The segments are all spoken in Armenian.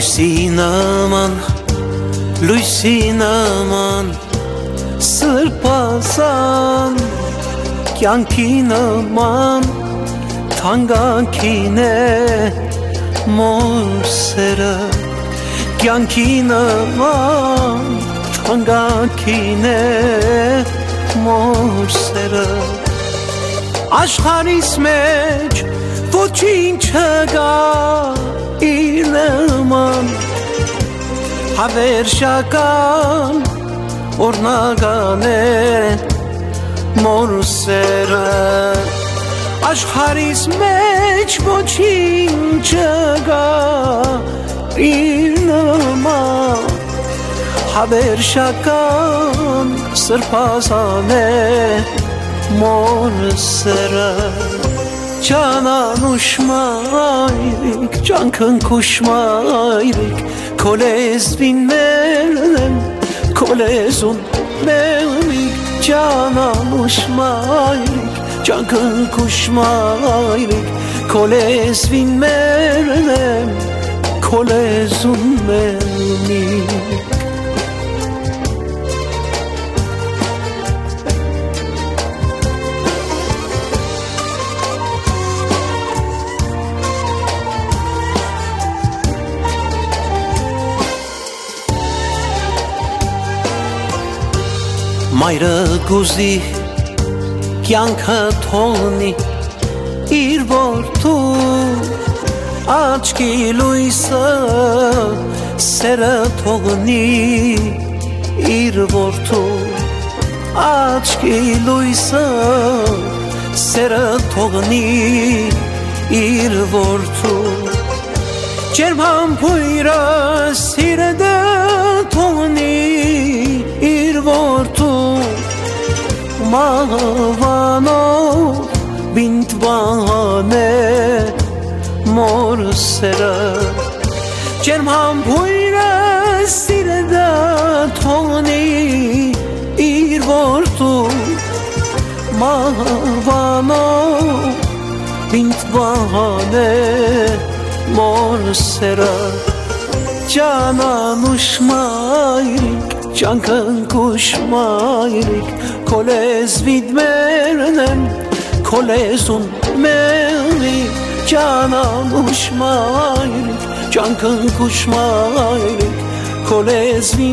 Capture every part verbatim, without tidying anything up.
Լույսի նման, լույսի նման սրբազան կյանքի նման թանկագին է մոր սերը կյանքի նման թանկագին է մոր սերը աշխարհիս մեջ ոչինչ չկա իր նման հավերժական օրնական է մոր սերը աշխարհիս մեջ ոչինչ չկա իր նման հավերժական սրբազան է մոր սերը Cananış mayrik, cankın kuş mayrik Kolezvin mernem, kolezun memik Cananış mayrik, cankın kuş mayrik Kolezvin mernem, kolezun memik Մայրը գուզի կյանքը թողնի իր որդու աչքի լույսը սերը թողնի իր որդու աչքի լույսը սերը թողնի իր որդու ջերմ համբույրը սիրը թողնի իր որդու Մահվանով բինտվան է մոր սերը ջերմ համբույրը սիրը թողնի իր որդու Մահվանով բինտվան է մոր սերը Cananış mayrik, cankın kuş mayrik Kolezvid mernem, kolezun memik Cananış mayrik, cankın kuş mayrik Kolezvin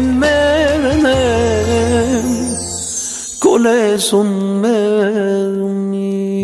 mernem, kolezun memik